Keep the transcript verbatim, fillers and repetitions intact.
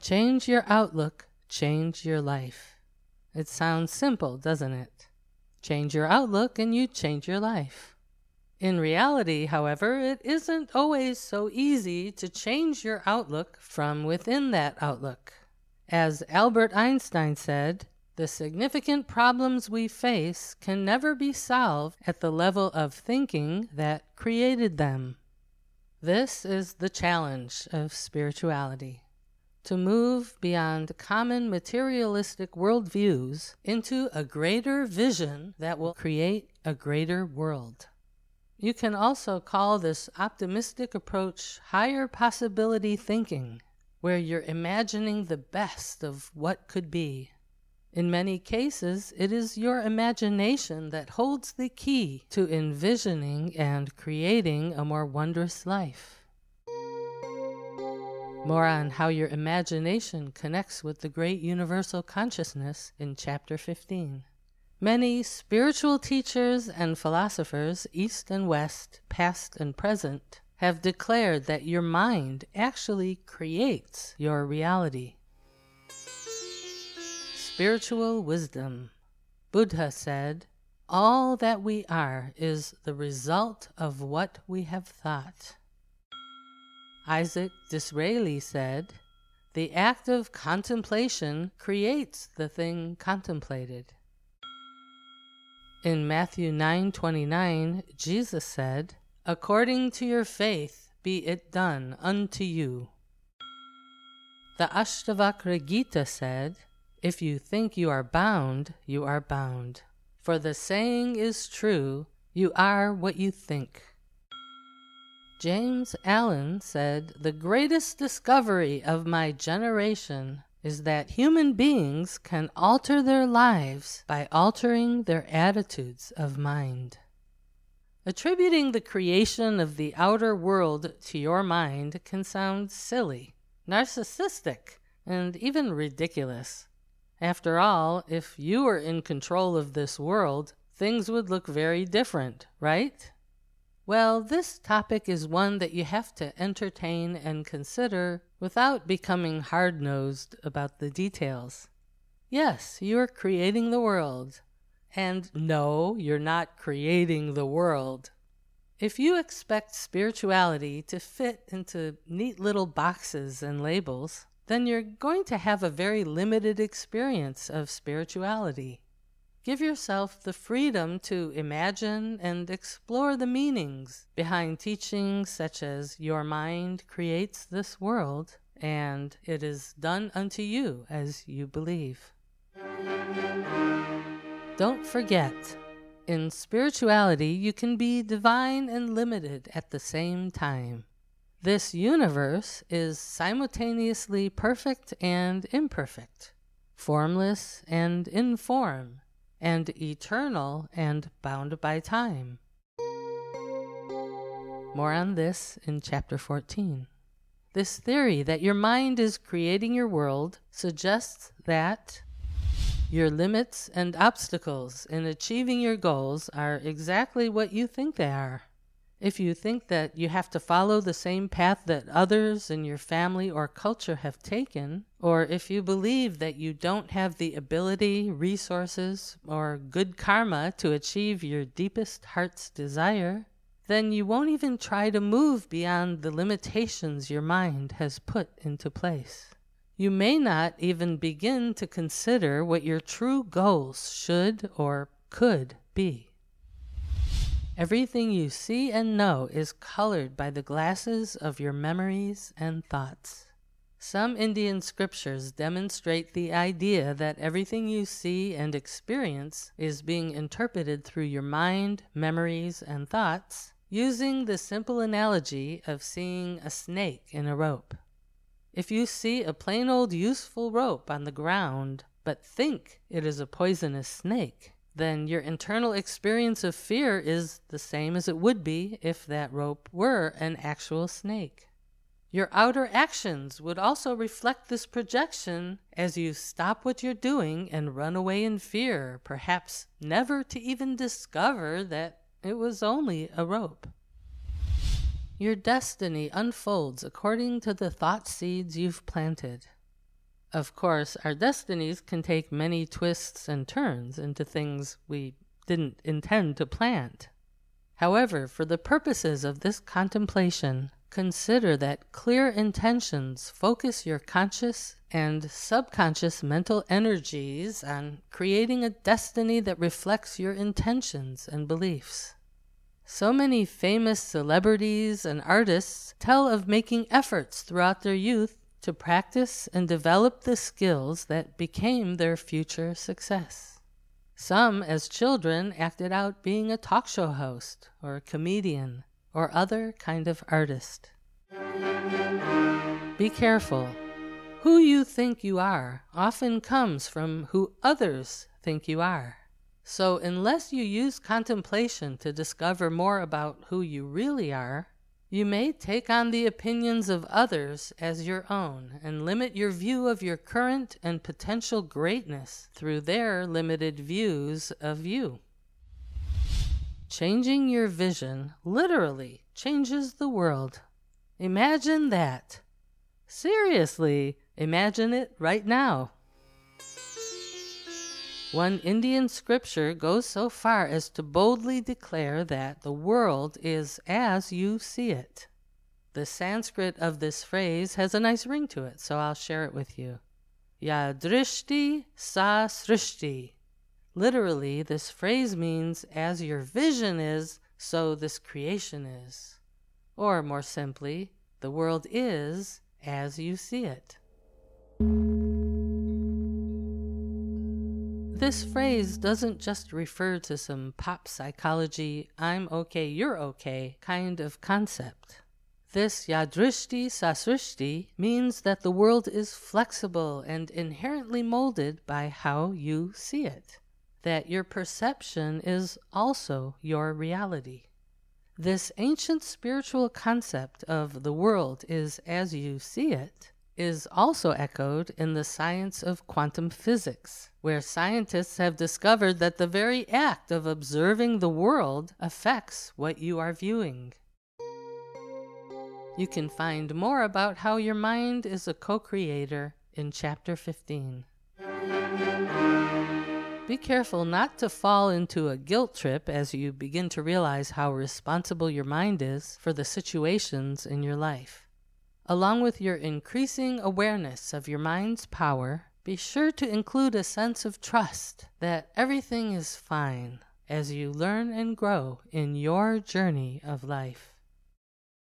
Change your outlook, change your life. It sounds simple, doesn't it? Change your outlook and you change your life. In reality, however, it isn't always so easy to change your outlook from within that outlook. As Albert Einstein said, the significant problems we face can never be solved at the level of thinking that created them. This is the challenge of spirituality, to move beyond common materialistic worldviews into a greater vision that will create a greater world. You can also call this optimistic approach higher possibility thinking, where you're imagining the best of what could be. In many cases, it is your imagination that holds the key to envisioning and creating a more wondrous life. More on how your imagination connects with the great universal consciousness in Chapter fifteen. Many spiritual teachers and philosophers, East and West, past and present, have declared that your mind actually creates your reality. Spiritual wisdom. Buddha said, "All that we are is the result of what we have thought." Isaac Disraeli said, "The act of contemplation creates the thing contemplated." In Matthew nine twenty-nine, Jesus said, "According to your faith be it done unto you." The Ashtavakra Gita said, "If you think you are bound, you are bound. For the saying is true, you are what you think." James Allen said, "The greatest discovery of my generation is that human beings can alter their lives by altering their attitudes of mind." Attributing the creation of the outer world to your mind can sound silly, narcissistic, and even ridiculous. After all, if you were in control of this world, things would look very different, right? Well, this topic is one that you have to entertain and consider without becoming hard-nosed about the details. Yes, you are creating the world. And no, you're not creating the world. If you expect spirituality to fit into neat little boxes and labels, then you're going to have a very limited experience of spirituality. Give yourself the freedom to imagine and explore the meanings behind teachings such as "your mind creates this world" and "it is done unto you as you believe." Don't forget, in spirituality you can be divine and limited at the same time. This universe is simultaneously perfect and imperfect, formless and inform, and eternal and bound by time. More on this in Chapter fourteen. This theory that your mind is creating your world suggests that your limits and obstacles in achieving your goals are exactly what you think they are. If you think that you have to follow the same path that others in your family or culture have taken, or if you believe that you don't have the ability, resources, or good karma to achieve your deepest heart's desire, then you won't even try to move beyond the limitations your mind has put into place. You may not even begin to consider what your true goals should or could be. Everything you see and know is colored by the glasses of your memories and thoughts. Some Indian scriptures demonstrate the idea that everything you see and experience is being interpreted through your mind, memories, and thoughts, using the simple analogy of seeing a snake in a rope. If you see a plain old useful rope on the ground, but think it is a poisonous snake, then your internal experience of fear is the same as it would be if that rope were an actual snake. Your outer actions would also reflect this projection as you stop what you're doing and run away in fear, perhaps never to even discover that it was only a rope. Your destiny unfolds according to the thought seeds you've planted. Of course, our destinies can take many twists and turns into things we didn't intend to plant. However, for the purposes of this contemplation, consider that clear intentions focus your conscious and subconscious mental energies on creating a destiny that reflects your intentions and beliefs. So many famous celebrities and artists tell of making efforts throughout their youth to practice and develop the skills that became their future success. Some, as children, acted out being a talk show host or a comedian or other kind of artist. Be careful. Who you think you are often comes from who others think you are. So unless you use contemplation to discover more about who you really are, you may take on the opinions of others as your own and limit your view of your current and potential greatness through their limited views of you. Changing your vision literally changes the world. Imagine that. Seriously, imagine it right now. One Indian scripture goes so far as to boldly declare that the world is as you see it. The Sanskrit of this phrase has a nice ring to it, so I'll share it with you. Yadrishti sa srishti. Literally, this phrase means, as your vision is, so this creation is. Or more simply, the world is as you see it. This phrase doesn't just refer to some pop psychology, I'm okay, you're okay kind of concept. This yadrishti sasrishti means that the world is flexible and inherently molded by how you see it, that your perception is also your reality. This ancient spiritual concept of the world is as you see it is also echoed in the science of quantum physics, where scientists have discovered that the very act of observing the world affects what you are viewing. You can find more about how your mind is a co-creator in Chapter fifteen. Be careful not to fall into a guilt trip as you begin to realize how responsible your mind is for the situations in your life. Along with your increasing awareness of your mind's power, be sure to include a sense of trust that everything is fine as you learn and grow in your journey of life.